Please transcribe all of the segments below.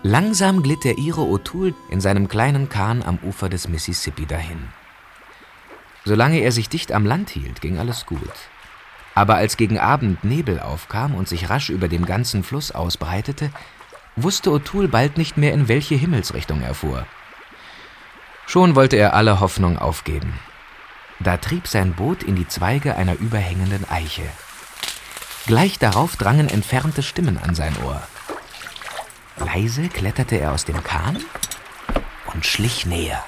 Langsam glitt der Ire O'Toole in seinem kleinen Kahn am Ufer des Mississippi dahin. Solange er sich dicht am Land hielt, ging alles gut. Aber als gegen Abend Nebel aufkam und sich rasch über dem ganzen Fluss ausbreitete, wusste O'Toole bald nicht mehr, in welche Himmelsrichtung er fuhr. Schon wollte er alle Hoffnung aufgeben. Da trieb sein Boot in die Zweige einer überhängenden Eiche. Gleich darauf drangen entfernte Stimmen an sein Ohr. Leise kletterte er aus dem Kahn und schlich näher.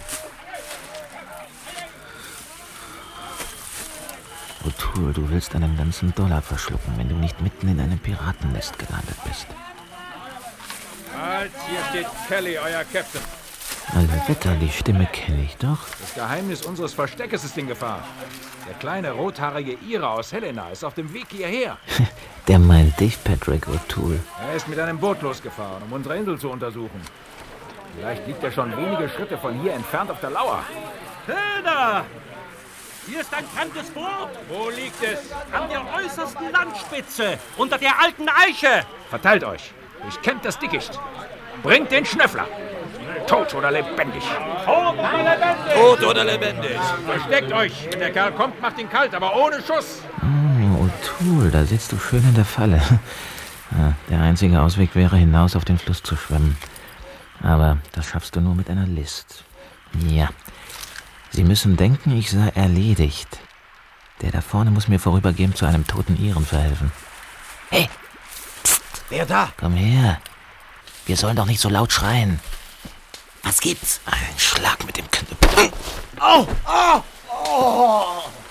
O'Toole, du willst einen ganzen $1 verschlucken, wenn du nicht mitten in einem Piratennest gelandet bist. Halt, hier steht Kelly, euer Captain. Alle Wetter, die Stimme kenne ich doch. Das Geheimnis unseres Versteckes ist in Gefahr. Der kleine rothaarige Ire aus Helena ist auf dem Weg hierher. Der meint dich, Patrick O'Toole. Er ist mit einem Boot losgefahren, um unsere Insel zu untersuchen. Vielleicht liegt er schon wenige Schritte von hier entfernt auf der Lauer. Hilda! Hier ist ein fremdes Boot. Wo liegt es? An der äußersten Landspitze, unter der alten Eiche. Verteilt euch. Durchkämmt das Dickicht. Bringt den Schnöffler. Tot oder lebendig. Tot oder lebendig. Versteckt euch. Wenn der Kerl kommt, macht ihn kalt, aber ohne Schuss. O'Toole, da sitzt du schön in der Falle. Der einzige Ausweg wäre, hinaus auf den Fluss zu schwimmen. Aber das schaffst du nur mit einer List. Ja. Sie müssen denken, ich sei erledigt. Der da vorne muss mir vorübergehend zu einem toten Iren verhelfen. Hey! Psst. Wer da? Komm her. Wir sollen doch nicht so laut schreien. Was gibt's? Ein Schlag mit dem Knüppel. Au! Au! Oh!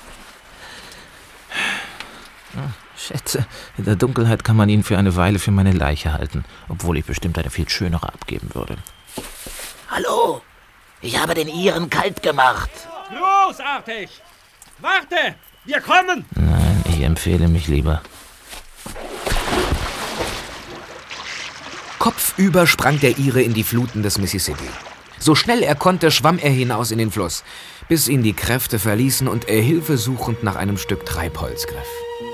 Schätze, in der Dunkelheit kann man ihn für eine Weile für meine Leiche halten, obwohl ich bestimmt eine viel schönere abgeben würde. Hallo! Ich habe den Iren kalt gemacht. Großartig! Warte! Wir kommen! Nein, ich empfehle mich lieber. Kopfüber sprang der Ire in die Fluten des Mississippi. So schnell er konnte, schwamm er hinaus in den Fluss, bis ihn die Kräfte verließen und er hilfesuchend nach einem Stück Treibholz griff.